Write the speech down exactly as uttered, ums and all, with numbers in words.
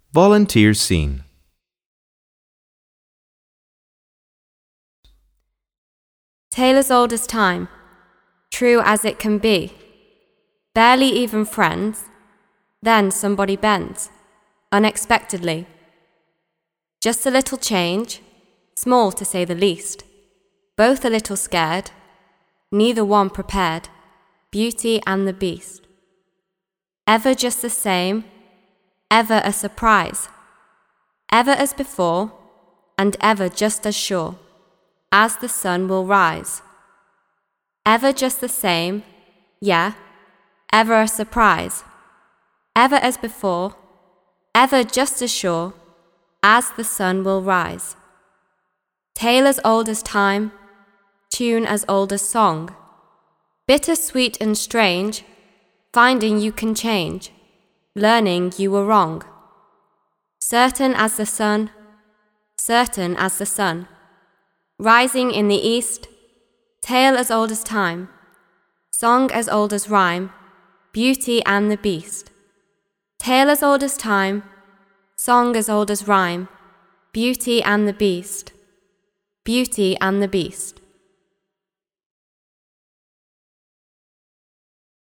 Volunteer scene. Tale as old as time, true as it can be. Barely even friends, then somebody bends, unexpectedly. Just a little change, small to say the least. Both a little scared, neither one prepared. Beauty and the Beast. Ever just the same, ever a surprise. Ever as before, and ever just as sure as the sun will rise. Ever just the same, yeah, ever a surprise. Ever as before, ever just as sure as the sun will rise. Tale as old as time, tune as old as song. Bitter, sweet and strange, finding you can change, learning you were wrong. Certain as the sun, certain as the sun, rising in the east, tale as old as time, song as old as rhyme, Beauty and the Beast. Tale as old as time, song as old as rhyme, Beauty and the Beast. Beauty and the Beast.